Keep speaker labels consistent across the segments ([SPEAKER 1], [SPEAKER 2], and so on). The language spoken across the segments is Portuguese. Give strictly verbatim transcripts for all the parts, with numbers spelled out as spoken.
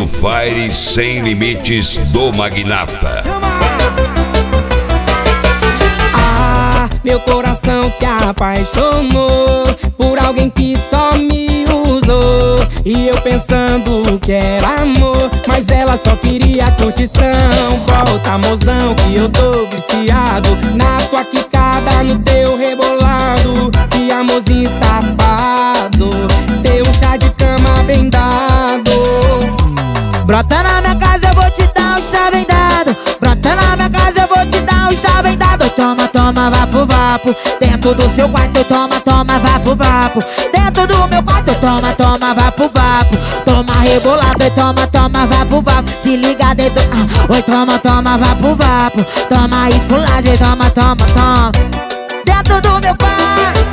[SPEAKER 1] do Fire Sem Limites do Magnata.
[SPEAKER 2] Ah, meu coração se apaixonou por alguém que só me usou, e eu pensando que era amor, mas ela só queria curtição. Volta, mozão, que eu tô viciado na tua quicada, no teu rebolado. Que amorzinho safado, teu chá de cama bem dado.
[SPEAKER 3] Brota na minha casa, eu vou te dar um chá bem dado. Brota na minha casa, eu vou te dar um chá bem dado. Toma, toma, vapo, vapo. Dentro do seu quarto, toma, toma, vapo, vapo. Dentro do meu quarto, toma, toma, vapo, vapo. Toma rebolado, e toma, toma, vapo, vapo. Se liga dentro, ah, oi, toma, toma, vapo, vapo. Toma esculagem, toma, toma, toma. Dentro do meu quarto.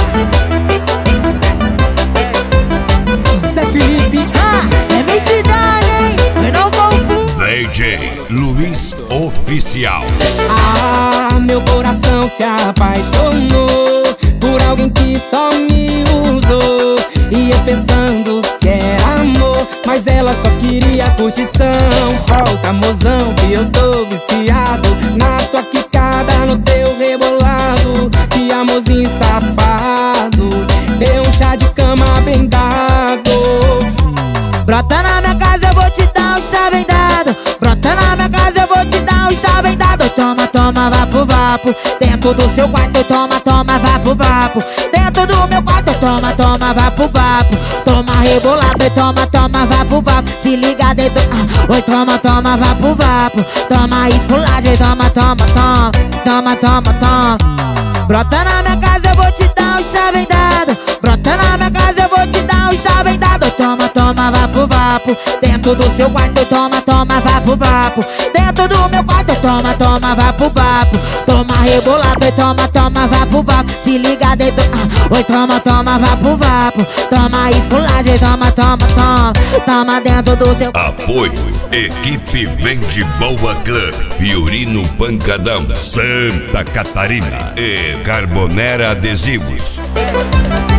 [SPEAKER 2] Zé Felipe,
[SPEAKER 3] ah, é minha cidade, hein? Eu não vou.
[SPEAKER 1] D J Luiz Oficial.
[SPEAKER 2] ah, meu coração se apaixonou por alguém que só me usou, e eu pensando que era amor, mas ela só queria curtição. Volta, mozão, que eu tô viciado na tua quicada, no teu rebolado. Que amorzinho safado, deu um chá de cama bem dado.
[SPEAKER 3] Brota na minha casa, eu vou te dar um chá bem dado. Brota na minha casa, eu vou te dar um chá bem dado. Toma, toma, vapo, vapo. Dentro do seu quarto, toma, toma, vapo, vapo. Dentro do meu quarto, toma, toma, vapo, vapo. Toma rebolado, e toma, toma, vapo, vapo. Se liga dentro, ah, oi, toma, toma, vapo, vapo. Toma esculagem, toma, toma, toma. Toma, toma, toma. Brota na minha casa, eu vou te dar um chá bem dado. Brota na minha casa, eu vou te dar um chá bem dado. Toma, toma, vapo, vapo. Dentro do seu quarto, toma, toma, vapo, vapo. Dentro do meu quarto, toma, toma, vapo, vapo. Toma rebolado, e toma, toma, vapo, vapo. Se liga dentro, ah, oi, toma, toma, vapo, vapo. Toma esculagem, toma, toma, toma. Toma dentro do seu.
[SPEAKER 1] Apoio Equipe Vende Boa Club, Fiorino Pancadão, Santa Catarina e Carbonera Adesivos.